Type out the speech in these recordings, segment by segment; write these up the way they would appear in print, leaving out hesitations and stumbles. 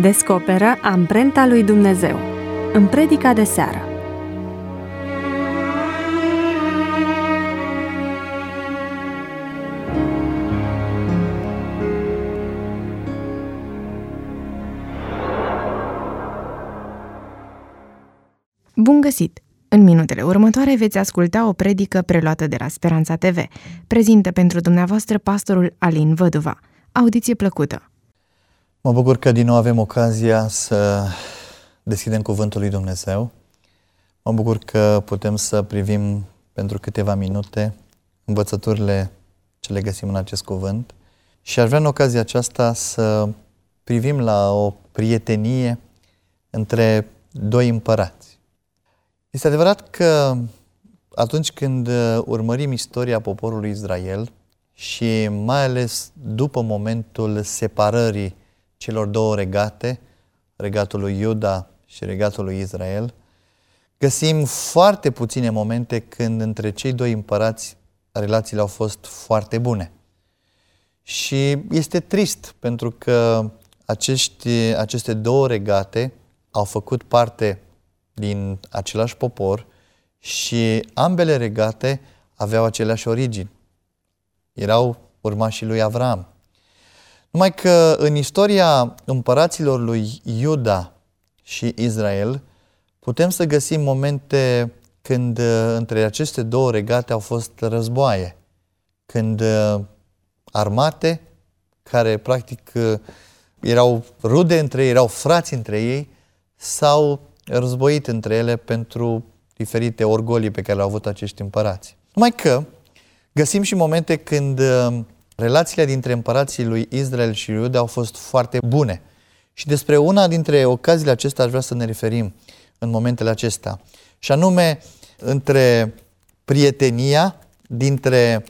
Descoperă amprenta lui Dumnezeu în predica de seară. Bun găsit! În minutele următoare veți asculta o predică preluată de la Speranța TV. Prezintă pentru dumneavoastră pastorul Alin Văduva. Audiție plăcută! Mă bucur că din nou avem ocazia să deschidem Cuvântul lui Dumnezeu. Mă bucur că putem să privim pentru câteva minute învățăturile ce le găsim în acest cuvânt. Și aș vrea în ocazia aceasta să privim la o prietenie între doi împărați. Este adevărat că atunci când urmărim istoria poporului Israel și mai ales după momentul separării celor două regate, regatul lui Iuda și regatul lui Israel, găsim foarte puține momente când între cei doi împărați relațiile au fost foarte bune. Și este trist pentru că aceste două regate au făcut parte din același popor și ambele regate aveau aceleași origini. Erau urmașii lui Avram. Numai că în istoria împăraților lui Iuda și Israel putem să găsim momente când între aceste două regate au fost războaie, când armate care practic erau rude între ei, erau frați între ei, s-au războit între ele pentru diferite orgolii pe care le-au avut acești împărați. Numai că găsim și momente când relațiile dintre împărații lui Israel și Iuda au fost foarte bune. Și despre una dintre ocaziile acestea aș vrea să ne referim în momentele acestea. Și anume între prietenia dintre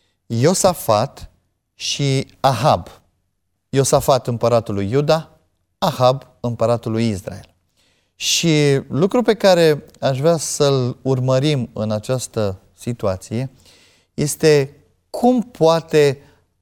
Iosafat și Ahab. Iosafat împăratul lui Iuda, Ahab împăratul lui Israel. Și lucrul pe care aș vrea să-l urmărim în această situație este cum poate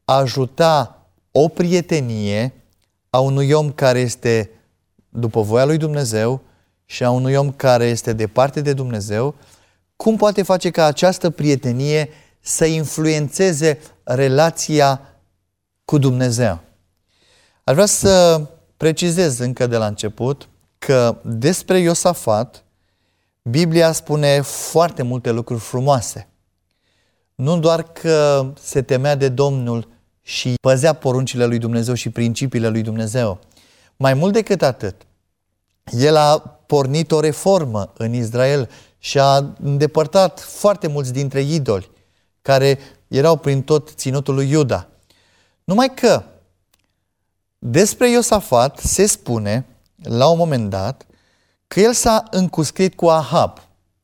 ajuta o prietenie a unui om care este după voia lui Dumnezeu și a unui om care este departe de Dumnezeu, cum poate face ca această prietenie să influențeze relația cu Dumnezeu. Aș vrea să precizez încă de la început că despre Iosafat Biblia spune foarte multe lucruri frumoase. Nu doar că se temea de Domnul și păzea poruncile lui Dumnezeu și principiile lui Dumnezeu. Mai mult decât atât, el a pornit o reformă în Israel și a îndepărtat foarte mulți dintre idoli care erau prin tot ținutul lui Iuda. Numai că despre Iosafat se spune la un moment dat că el s-a încuscrit cu Ahab.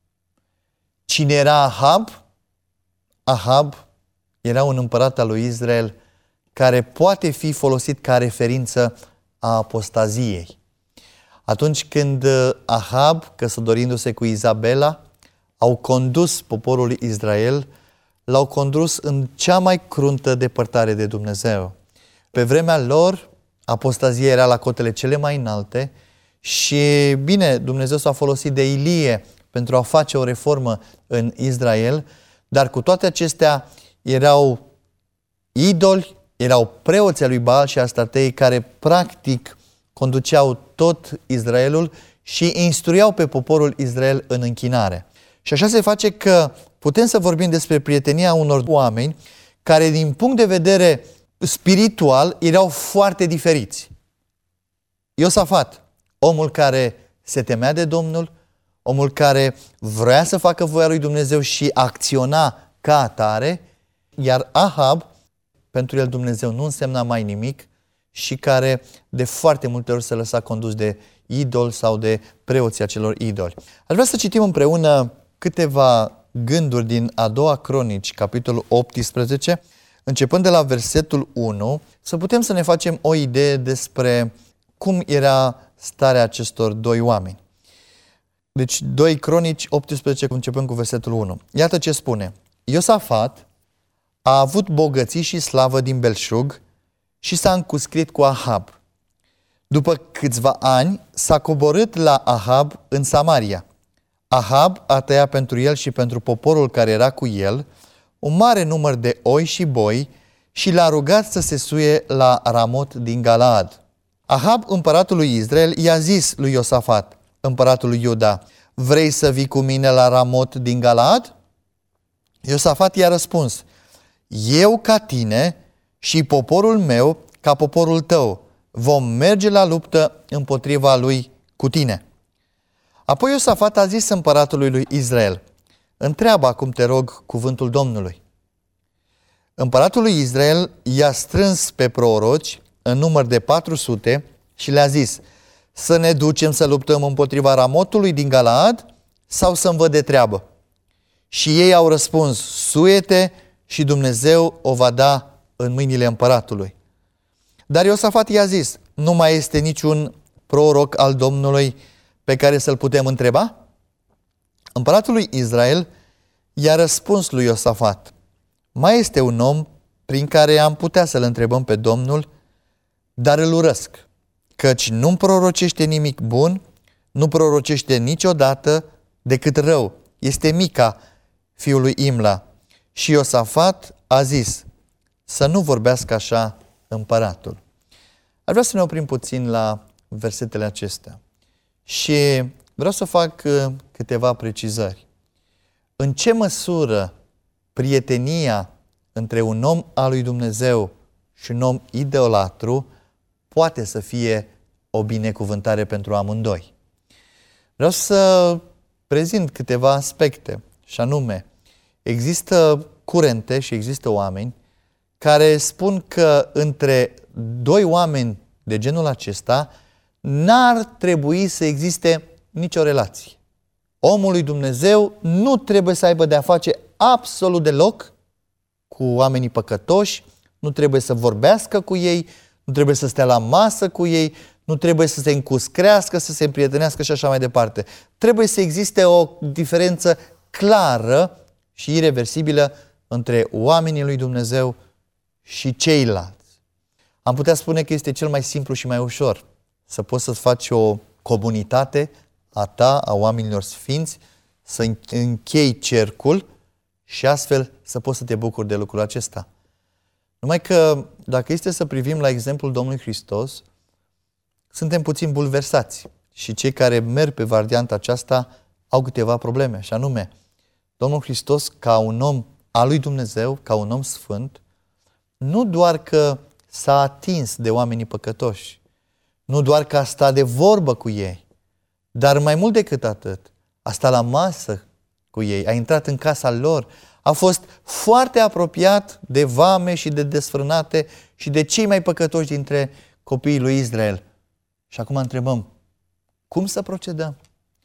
Cine era Ahab? Ahab era un împărat al lui Israel care poate fi folosit ca referință a apostaziei. Atunci când Ahab, căsătorindu-se cu Izabela, au condus poporul Israel, l-au condus în cea mai cruntă depărtare de Dumnezeu. Pe vremea lor, apostazia era la cotele cele mai înalte și, bine, Dumnezeu s-a folosit de Ilie pentru a face o reformă în Israel, dar cu toate acestea erau idoli, erau preoții al lui Baal și Astartei care practic conduceau tot Israelul și instruiau pe poporul Israel în închinare. Și așa se face că putem să vorbim despre prietenia unor oameni care din punct de vedere spiritual erau foarte diferiți. Iosafat, omul care se temea de Domnul, omul care vrea să facă voia lui Dumnezeu și acționa ca atare, iar Ahab, pentru el Dumnezeu nu însemna mai nimic și care de foarte multe ori se lăsa condus de idoli sau de preoții acelor idoli. Aș vrea să citim împreună câteva gânduri din a doua Cronici, capitolul 18, începând de la versetul 1, să putem să ne facem o idee despre cum era starea acestor doi oameni. Deci 2 Cronici 18, începând cu versetul 1. Iată ce spune. Iosafat a avut bogății și slavă din belșug și s-a încuscrit cu Ahab. După câțiva ani s-a coborât la Ahab în Samaria. Ahab a tăiat pentru el și pentru poporul care era cu el un mare număr de oi și boi și l-a rugat să se suie la Ramot din Galaad. Ahab, împăratul lui Israel, i-a zis lui Iosafat, împăratul lui Iuda: vrei să vii cu mine la Ramot din Galaad? Iosafat i-a răspuns: eu ca tine și poporul meu ca poporul tău vom merge la luptă împotriva lui cu tine. Apoi Iosafat a zis împăratului lui Israel: întreabă acum, te rog, cuvântul Domnului. Împăratul lui Israel i-a strâns pe proroci în număr de 400 și le-a zis: să ne ducem să luptăm împotriva Ramotului din Galaad sau să-mi văd de treabă? Și ei au răspuns: suie-te și Dumnezeu o va da în mâinile împăratului. Dar Iosafat i-a zis: nu mai este niciun proroc al Domnului pe care să-l putem întreba? Împăratul lui Israel i-a răspuns lui Iosafat: mai este un om prin care am putea să-l întrebăm pe Domnul, dar îl urăsc, căci nu-mi prorocește nimic bun, nu prorocește niciodată decât rău. Este Mica, fiul lui Imla. Și Iosafat a zis: să nu vorbească așa împăratul. Aș vrea să ne oprim puțin la versetele acestea și vreau să fac câteva precizări. În ce măsură prietenia între un om al lui Dumnezeu și un om idolatru poate să fie o binecuvântare pentru amândoi? Vreau să prezint câteva aspecte, și anume, există curente și există oameni care spun că între doi oameni de genul acesta n-ar trebui să existe nicio relație. Omul lui Dumnezeu nu trebuie să aibă de-a face absolut deloc cu oamenii păcătoși, nu trebuie să vorbească cu ei, nu trebuie să stea la masă cu ei, nu trebuie să se încuscrească, să se împrietenească și așa mai departe. Trebuie să existe o diferență clară și ireversibilă între oamenii lui Dumnezeu și ceilalți. Am putea spune că este cel mai simplu și mai ușor să poți să faci o comunitate a ta, a oamenilor sfinți, să închei cercul și astfel să poți să te bucuri de lucrul acesta. Numai că dacă este să privim la exemplul Domnului Hristos, suntem puțin bulversați și cei care merg pe varianta aceasta au câteva probleme, și anume, Domnul Hristos, ca un om al lui Dumnezeu, ca un om sfânt, nu doar că s-a atins de oamenii păcătoși, nu doar că a stat de vorbă cu ei, dar mai mult decât atât, a stat la masă cu ei, a intrat în casa lor, a fost foarte apropiat de vame și de desfrânate și de cei mai păcătoși dintre copiii lui Israel. Și acum întrebăm, cum să procedăm?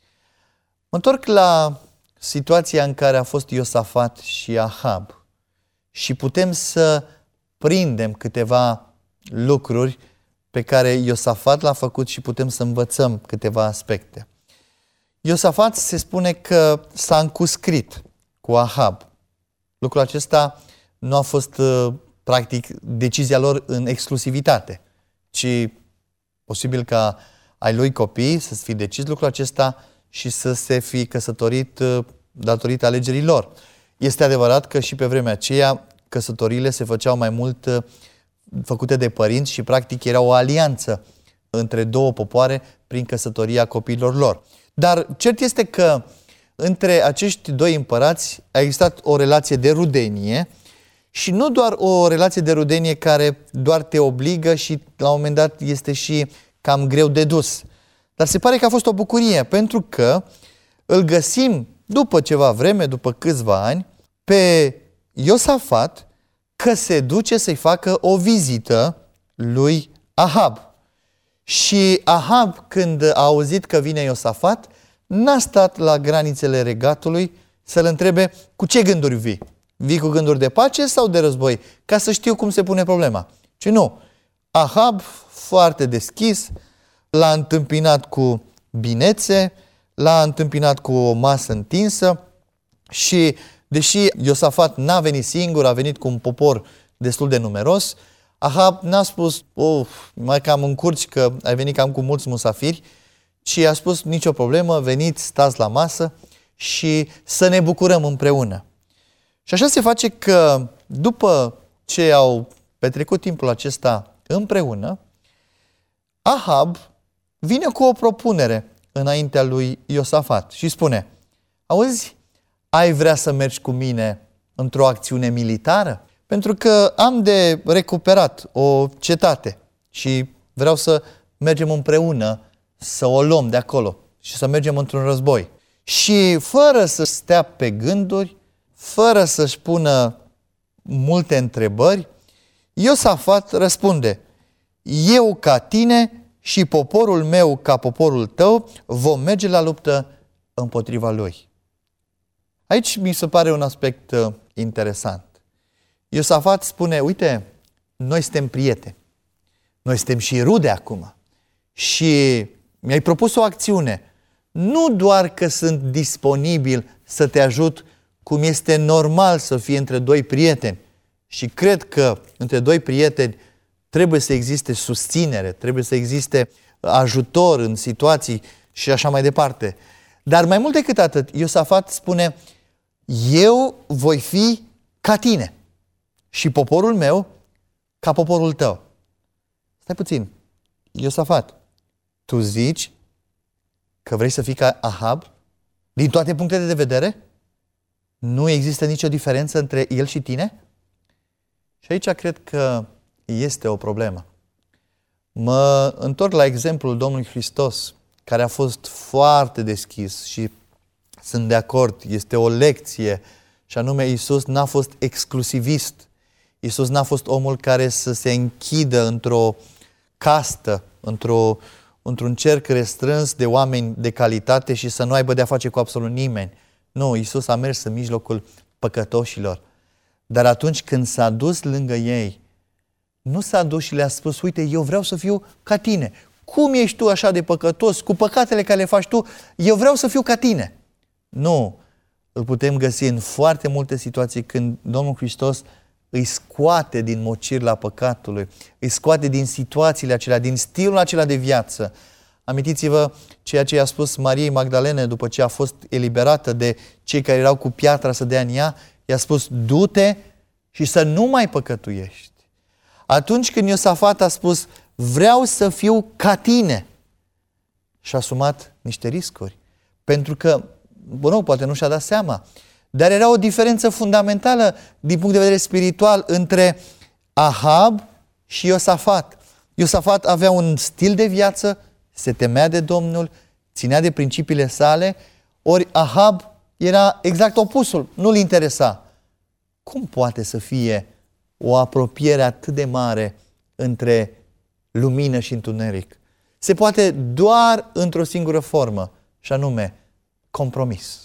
Mă întorc la situația în care a fost Iosafat și Ahab și putem să prindem câteva lucruri pe care Iosafat l-a făcut și putem să învățăm câteva aspecte. Iosafat se spune că s-a încuscrit cu Ahab. Lucrul acesta nu a fost practic decizia lor în exclusivitate, ci posibil ca ai lui copii să-ți fi decis lucrul acesta și să se fi căsătorit datorită alegerii lor. Este adevărat că și pe vremea aceea căsătoriile se făceau mai mult făcute de părinți și practic era o alianță între două popoare prin căsătoria copiilor lor. Dar cert este că între acești doi împărați a existat o relație de rudenie și nu doar o relație de rudenie care doar te obligă și la un moment dat este și cam greu de dus. Dar se pare că a fost o bucurie, pentru că îl găsim după ceva vreme, după câțiva ani, pe Iosafat că se duce să-i facă o vizită lui Ahab. Și Ahab, când a auzit că vine Iosafat, n-a stat la granițele regatului să-l întrebe cu ce gânduri vii. Vii cu gânduri de pace sau de război? Ca să știu cum se pune problema. Ci nu. Ahab, foarte deschis, l-a întâmpinat cu binețe, l-a întâmpinat cu o masă întinsă și, deși Iosafat n-a venit singur, a venit cu un popor destul de numeros, Ahab n-a spus, mai cam încurci că ai venit cam cu mulți musafiri, ci a spus, nicio problemă, veniți, stați la masă și să ne bucurăm împreună. Și așa se face că după ce au petrecut timpul acesta împreună, Ahab vine cu o propunere înaintea lui Iosafat și spune, auzi, ai vrea să mergi cu mine într-o acțiune militară? Pentru că am de recuperat o cetate și vreau să mergem împreună să o luăm de acolo și să mergem într-un război. Și fără să stea pe gânduri, fără să-și pună multe întrebări, Iosafat răspunde, eu ca tine și poporul meu ca poporul tău vom merge la luptă împotriva lui. Aici mi se pare un aspect interesant. Iosafat spune, uite, noi suntem prieteni, noi suntem și rude acum și mi-ai propus o acțiune. Nu doar că sunt disponibil să te ajut cum este normal să fie între doi prieteni și cred că între doi prieteni trebuie să existe susținere, trebuie să existe ajutor în situații și așa mai departe. Dar mai mult decât atât, Iosafat spune, eu voi fi ca tine și poporul meu ca poporul tău. Stai puțin, Iosafat, tu zici că vrei să fii ca Ahab? Din toate punctele de vedere? Nu există nicio diferență între el și tine? Și aici cred că este o problemă. Mă întorc la exemplul Domnului Hristos, care a fost foarte deschis și sunt de acord, este o lecție, și anume Iisus n-a fost exclusivist. Iisus n-a fost omul care să se închidă într-o castă, într-un cerc restrâns de oameni de calitate și să nu aibă de-a face cu absolut nimeni. Nu, Iisus a mers în mijlocul păcătoșilor. Dar atunci când s-a dus lângă ei, nu s-a dus și le-a spus, uite, eu vreau să fiu ca tine. Cum ești tu așa de păcătos, cu păcatele care le faci tu, eu vreau să fiu ca tine. Nu, îl putem găsi în foarte multe situații când Domnul Hristos îi scoate din mocirla păcatului, îi scoate din situațiile acelea, din stilul acela de viață. Amintiți-vă ceea ce i-a spus Mariei Magdalene după ce a fost eliberată de cei care erau cu piatra să dea în ea, i-a spus, du-te și să nu mai păcătuiești. Atunci când Iosafat a spus, vreau să fiu ca tine, și-a asumat niște riscuri. Pentru că, poate nu și-a dat seama, dar era o diferență fundamentală din punct de vedere spiritual între Ahab și Iosafat. Iosafat avea un stil de viață, se temea de Domnul, ținea de principiile sale, ori Ahab era exact opusul, nu-l interesa. Cum poate să fie o apropiere atât de mare între lumină și întuneric? Se poate doar într-o singură formă, și anume compromis.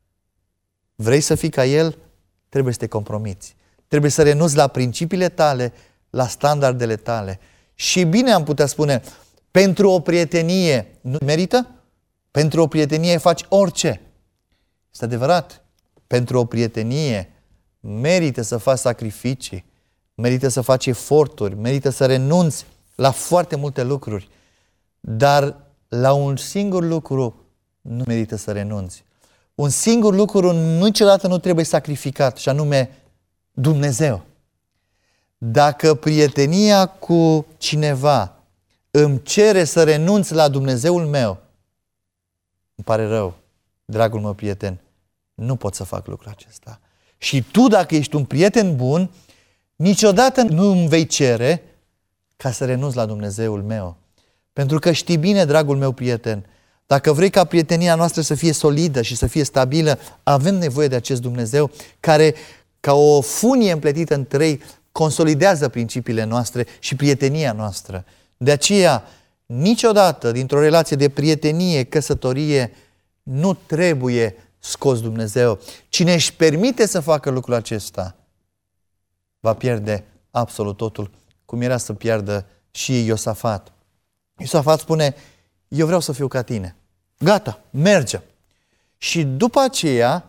Vrei să fii ca el? Trebuie să te compromiți. Trebuie să renunți la principiile tale, la standardele tale. Și bine am putea spune, pentru o prietenie nu merită? Pentru o prietenie faci orice. Este adevărat. Pentru o prietenie merită să faci sacrificii, merită să faci eforturi, merită să renunți la foarte multe lucruri. Dar la un singur lucru nu merită să renunți. Un singur lucru niciodată nu trebuie sacrificat, și anume Dumnezeu. Dacă prietenia cu cineva îmi cere să renunț la Dumnezeul meu, îmi pare rău, dragul meu prieten, nu pot să fac lucrul acesta. Și tu, dacă ești un prieten bun, niciodată nu îmi vei cere ca să renunț la Dumnezeul meu. Pentru că știi bine, dragul meu prieten, dacă vrei ca prietenia noastră să fie solidă și să fie stabilă, avem nevoie de acest Dumnezeu care, ca o funie împletită în trei, consolidează principiile noastre și prietenia noastră. De aceea, niciodată, dintr-o relație de prietenie, căsătorie, nu trebuie scos Dumnezeu. Cine își permite să facă lucrul acesta, va pierde absolut totul, cum era să piardă și Iosafat. Iosafat spune, eu vreau să fiu ca tine. Gata, merge. Și după aceea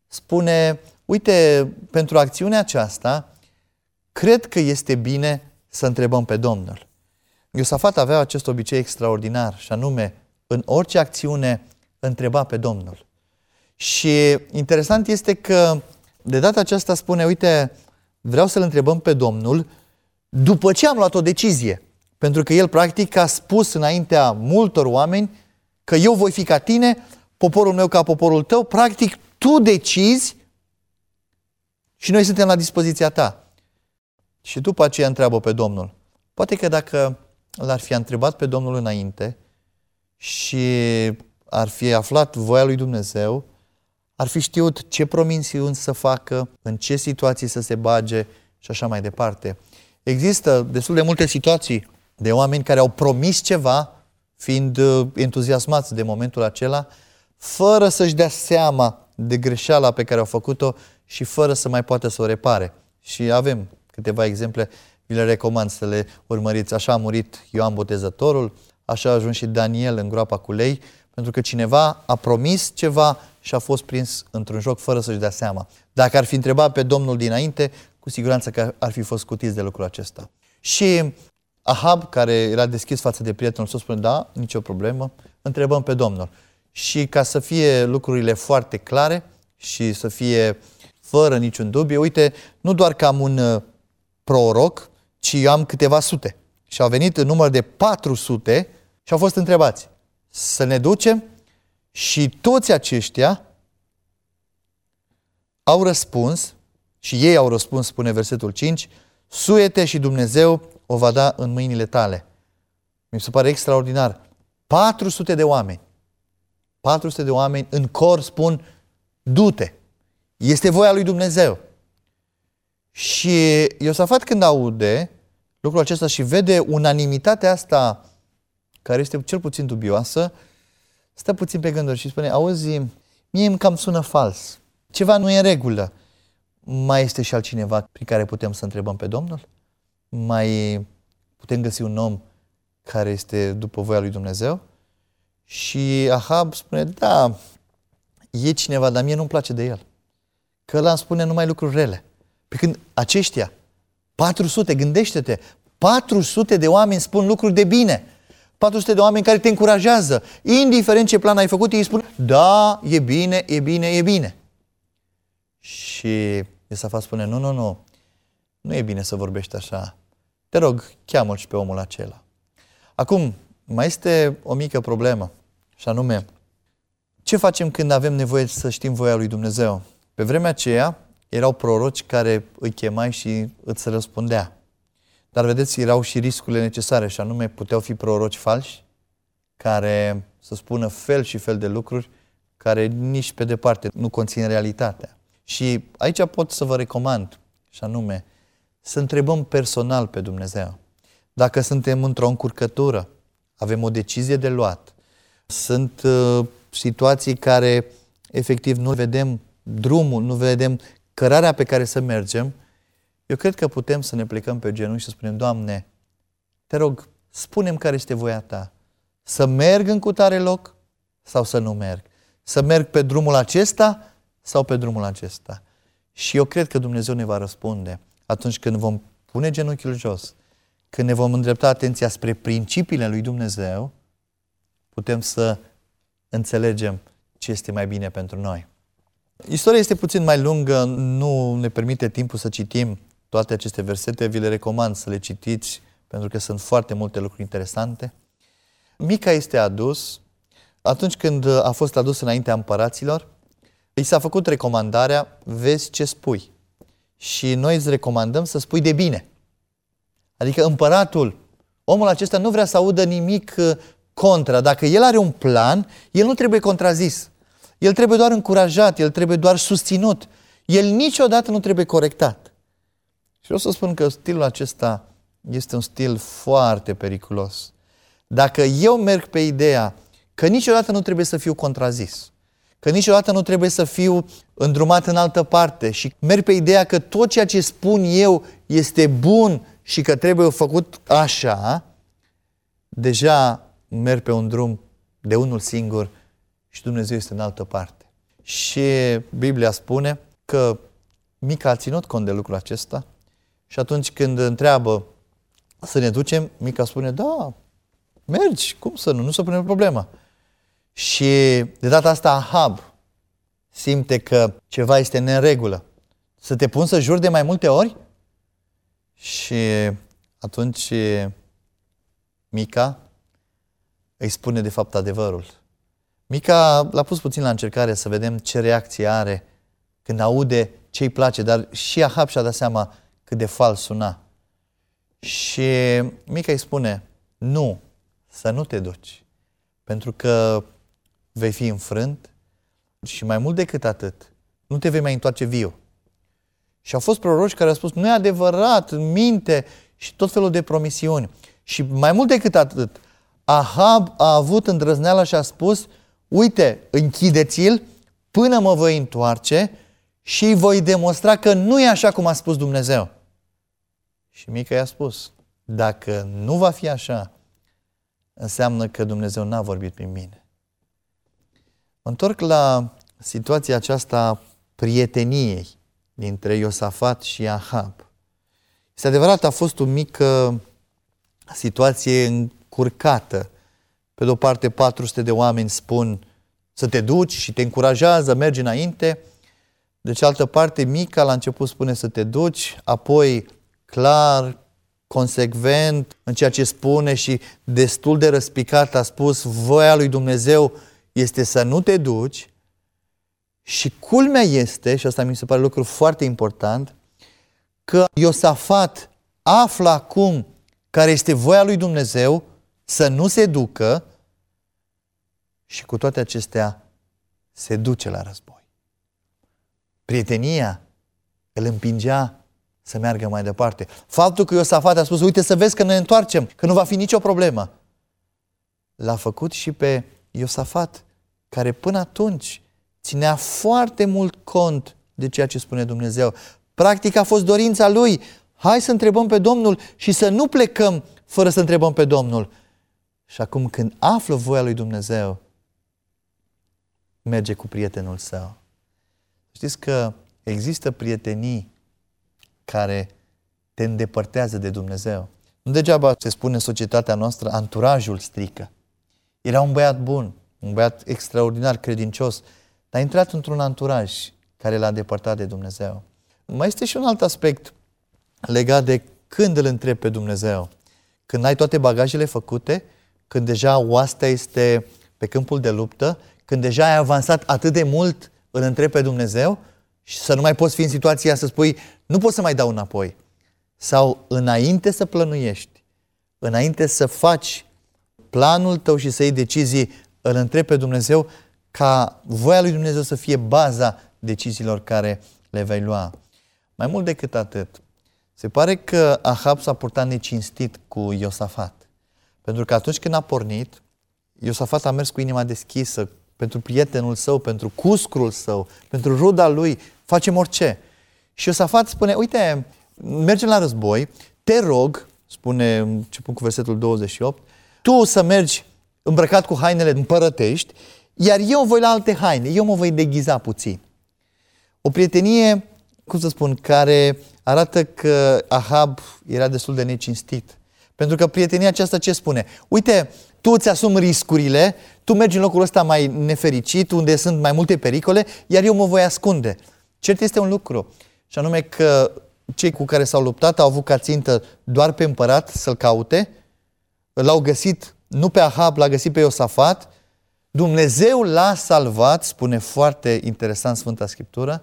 spune, uite, pentru acțiunea aceasta, cred că este bine să întrebăm pe Domnul. Iosafat avea acest obicei extraordinar și anume, în orice acțiune, întreba pe Domnul. Și interesant este că de data aceasta spune, uite, vreau să-L întrebăm pe Domnul după ce am luat o decizie. Pentru că el practic a spus înaintea multor oameni că eu voi fi ca tine, poporul meu ca poporul tău, practic tu decizi și noi suntem la dispoziția ta. Și după aceea întreabă pe Domnul. Poate că dacă l-ar fi întrebat pe Domnul înainte și ar fi aflat voia lui Dumnezeu, ar fi știut ce promisiuni să facă, în ce situații să se bage și așa mai departe. Există destul de multe situații de oameni care au promis ceva, fiind entuziasmați de momentul acela, fără să-și dea seama de greșeala pe care au făcut-o și fără să mai poată să o repare. Și avem câteva exemple, vi le recomand să le urmăriți. Așa a murit Ioan Botezătorul, așa a ajuns și Daniel în groapa cu lei, pentru că cineva a promis ceva și a fost prins într-un joc fără să-și dea seama. Dacă ar fi întrebat pe Domnul dinainte, cu siguranță că ar fi fost scutiți de lucrul acesta. Și Ahab, care era deschis față de prietenul său, spune, da, nicio problemă, întrebăm pe Domnul. Și ca să fie lucrurile foarte clare și să fie fără niciun dubiu, uite, nu doar că am un proroc, ci eu am câteva sute. Și au venit în număr de 400 și au fost întrebați să ne ducem și toți aceștia au răspuns și ei au răspuns, spune versetul 5, suie-te și Dumnezeu o va da în mâinile tale. Mi se pare extraordinar. 400 de oameni. 400 de oameni în cor spun, du-te. Este voia lui Dumnezeu. Și Iosafat când aude lucrul acesta și vede unanimitatea asta, care este cel puțin dubioasă, stă puțin pe gânduri și spune, auzi, mie îmi cam sună fals. Ceva nu e în regulă. Mai este și altcineva prin care putem să întrebăm pe Domnul? Mai putem găsi un om care este după voia lui Dumnezeu? Și Ahab spune, da, e cineva, dar mie nu-mi place de el. Că ăla îmi spune numai lucruri rele. Pe când aceștia, 400, gândește-te, 400 de oameni spun lucruri de bine. 400 de oameni care te încurajează. Indiferent ce plan ai făcut, ei spun, da, e bine, e bine, e bine. Și Iosafat spune, nu e bine să vorbești așa. Te rog, cheamă-l și pe omul acela. Acum, mai este o mică problemă, și anume, ce facem când avem nevoie să știm voia lui Dumnezeu? Pe vremea aceea, erau proroci care îi chemai și îți răspundea. Dar vedeți, erau și riscurile necesare, și anume, puteau fi proroci falși, care să spună fel și fel de lucruri, care nici pe departe nu conțin realitatea. Și aici pot să vă recomand, și anume, să întrebăm personal pe Dumnezeu. Dacă suntem într-o încurcătură, avem o decizie de luat, sunt situații care efectiv nu vedem drumul, nu vedem cărarea pe care să mergem, eu cred că putem să ne plecăm pe genunchi și să spunem, Doamne, te rog, spune-mi care este voia Ta. Să merg în cutare loc sau să nu merg? Să merg pe drumul acesta sau pe drumul acesta? Și eu cred că Dumnezeu ne va răspunde atunci când vom pune genunchiul jos, când ne vom îndrepta atenția spre principiile lui Dumnezeu, putem să înțelegem ce este mai bine pentru noi. Istoria este puțin mai lungă, nu ne permite timpul să citim toate aceste versete, vi le recomand să le citiți, pentru că sunt foarte multe lucruri interesante. Mica este adus, atunci când a fost adus înaintea împăraților, îi s-a făcut recomandarea, vezi ce spui. Și noi îți recomandăm să spui de bine. Adică împăratul, omul acesta nu vrea să audă nimic contra. Dacă el are un plan, el nu trebuie contrazis. El trebuie doar încurajat, el trebuie doar susținut. El niciodată nu trebuie corectat. Și vreau să spun că stilul acesta este un stil foarte periculos. Dacă eu merg pe ideea că niciodată nu trebuie să fiu contrazis, că niciodată nu trebuie să fiu îndrumat în altă parte și merg pe ideea că tot ceea ce spun eu este bun și că trebuie făcut așa, deja merg pe un drum de unul singur și Dumnezeu este în altă parte. Și Biblia spune că Mica a ținut cont de lucrul acesta și atunci când întreabă să ne ducem? Mica spune, da, mergi, cum să nu se pune problemă. Și de data asta Ahab simte că ceva este în regulă. Să te pun să juri de mai multe ori? Și atunci Mica îi spune de fapt adevărul. Mica l-a pus puțin la încercare să vedem ce reacție are când aude ce îi place, dar și Ahab și-a dat seama cât de fals suna. Și Mica îi spune, nu, să nu te duci, pentru că vei fi înfrânt și mai mult decât atât, nu te vei mai întoarce viu. Și au fost proroci care au spus, nu e adevărat, minte și tot felul de promisiuni. Și mai mult decât atât, Ahab a avut îndrăzneala și a spus, uite, închideți-l până mă voi întoarce și îi voi demonstra că nu e așa cum a spus Dumnezeu. Și Mica i-a spus, dacă nu va fi așa, înseamnă că Dumnezeu n-a vorbit prin mine. Mă întorc la situația aceasta prieteniei dintre Iosafat și Ahab. Este adevărat, a fost o mică situație încurcată. Pe de o parte, 400 de oameni spun să te duci și te încurajează, mergi înainte. De cealaltă parte, Mica la început spune să te duci, apoi clar, consecvent în ceea ce spune și destul de răspicat a spus voia lui Dumnezeu este să nu te duci. Și culmea este, și asta mi se pare lucru foarte important, că Iosafat află acum care este voia lui Dumnezeu să nu se ducă și cu toate acestea se duce la război. Prietenia îl împingea să meargă mai departe. Faptul că Iosafat a spus, uite să vezi că ne întoarcem, că nu va fi nicio problemă, l-a făcut și pe Iosafat, care până atunci ținea foarte mult cont de ceea ce spune Dumnezeu. Practic a fost dorința lui, hai să întrebăm pe Domnul și să nu plecăm fără să întrebăm pe Domnul. Și acum când află voia lui Dumnezeu, merge cu prietenul său. Știți că există prietenii care te îndepărtează de Dumnezeu. Nu degeaba se spune în societatea noastră, anturajul strică. Era un băiat bun, un băiat extraordinar, credincios, dar a intrat într-un anturaj care l-a îndepărtat de Dumnezeu. Mai este și un alt aspect legat de când îl întrebi pe Dumnezeu. Când ai toate bagajele făcute, când deja oastea este pe câmpul de luptă, când deja ai avansat atât de mult, îl întrebi pe Dumnezeu și să nu mai poți fi în situația să spui, nu pot să mai dau înapoi. Sau înainte să plănuiești, înainte să faci planul tău și să iei decizii, îl întrebi pe Dumnezeu ca voia lui Dumnezeu să fie baza deciziilor care le vei lua. Mai mult decât atât, se pare că Ahab s-a purtat necinstit cu Iosafat. Pentru că atunci când a pornit, Iosafat a mers cu inima deschisă pentru prietenul său, pentru cuscrul său, pentru ruda lui, facem orice. Și Iosafat spune, uite, mergem la război, te rog, spune începând cu versetul 28, tu să mergi îmbrăcat cu hainele împărătești, iar eu voi la alte haine, eu mă voi deghiza puțin. O prietenie, cum să spun, care arată că Ahab era destul de necinstit. Pentru că prietenia aceasta ce spune? Uite, tu îți asumi riscurile, tu mergi în locul ăsta mai nefericit, unde sunt mai multe pericole, iar eu mă voi ascunde. Cert este un lucru, și anume că cei cu care s-au luptat au avut ca țintă doar pe împărat să-l caute, l-au găsit, nu pe Ahab, l-a găsit pe Iosafat, Dumnezeu l-a salvat, spune foarte interesant Sfânta Scriptură,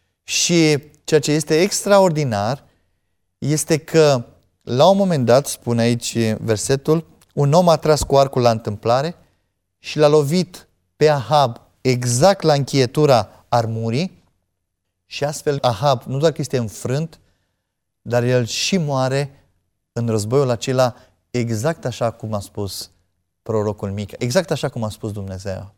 și ceea ce este extraordinar este că la un moment dat, spune aici versetul, un om a tras cu arcul la întâmplare și l-a lovit pe Ahab exact la încheietura armurii și astfel Ahab nu doar că este înfrânt, dar el și moare în războiul acela exact așa cum a spus prorocul Mica, exact așa cum a spus Dumnezeu.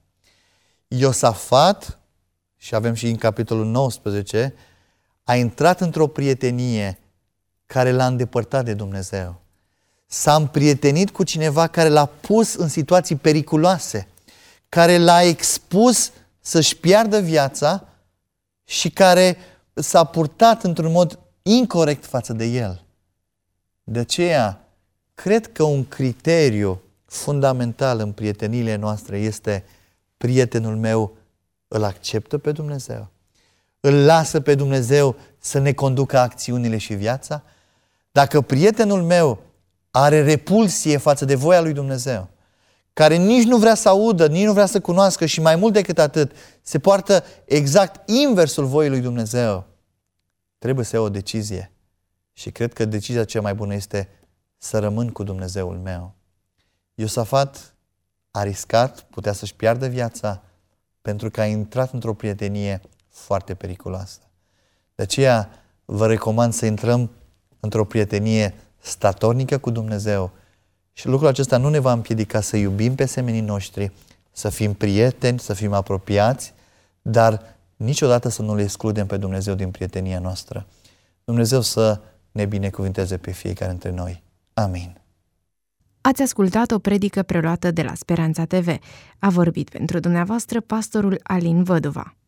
Iosafat, și avem și în capitolul 19, a intrat într-o prietenie care l-a îndepărtat de Dumnezeu. S-a împrietenit cu cineva care l-a pus în situații periculoase, care l-a expus să-și piardă viața și care s-a purtat într-un mod incorect față de el. De aceea, cred că un criteriu fundamental în prieteniile noastre este: prietenul meu îl acceptă pe Dumnezeu? Îl lasă pe Dumnezeu să ne conducă acțiunile și viața? Dacă prietenul meu are repulsie față de voia lui Dumnezeu, care nici nu vrea să audă, nici nu vrea să cunoască și mai mult decât atât, se poartă exact inversul voii lui Dumnezeu, trebuie să iau o decizie. Și cred că decizia cea mai bună este să rămân cu Dumnezeul meu. Iosafat a riscat, putea să-și piardă viața, pentru că a intrat într-o prietenie foarte periculoasă. De aceea vă recomand să intrăm într-o prietenie statornică cu Dumnezeu. Și lucrul acesta nu ne va împiedica să iubim pe semenii noștri, să fim prieteni, să fim apropiați, dar niciodată să nu le excludem pe Dumnezeu din prietenia noastră. Dumnezeu să ne binecuvânteze pe fiecare dintre noi. Amin. Ați ascultat o predică preluată de la Speranța TV. A vorbit pentru dumneavoastră pastorul Alin Văduva.